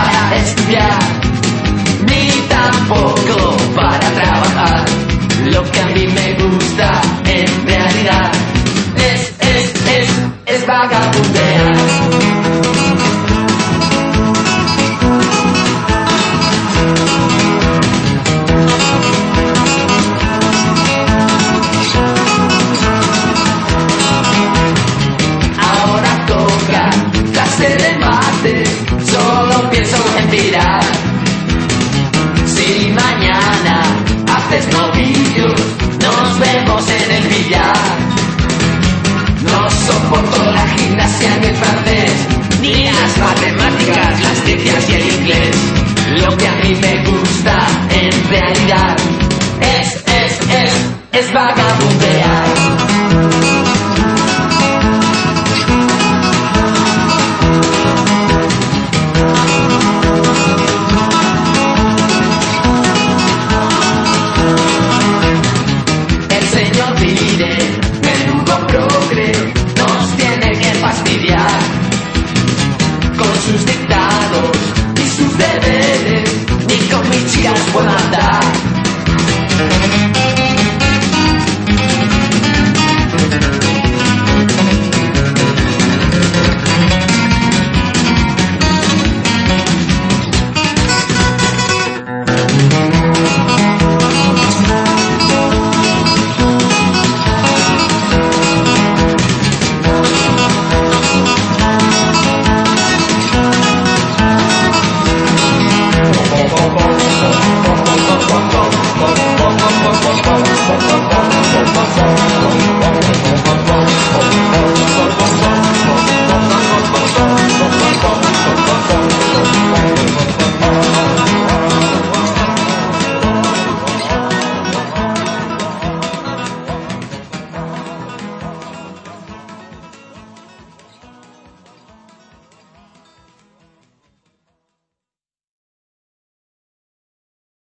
para estudiar, ni tampoco para trabajar. Lo que a mí me gusta en realidad es vagabundear. Ahora toca clase de mate, solo pienso en tirar. Si mañana haces novillos, nos vemos en el billar. No soporto la gimnasia ni el francés, ni las matemáticas, las ciencias y el inglés. Lo que a mí me gusta en realidad es vagabundo.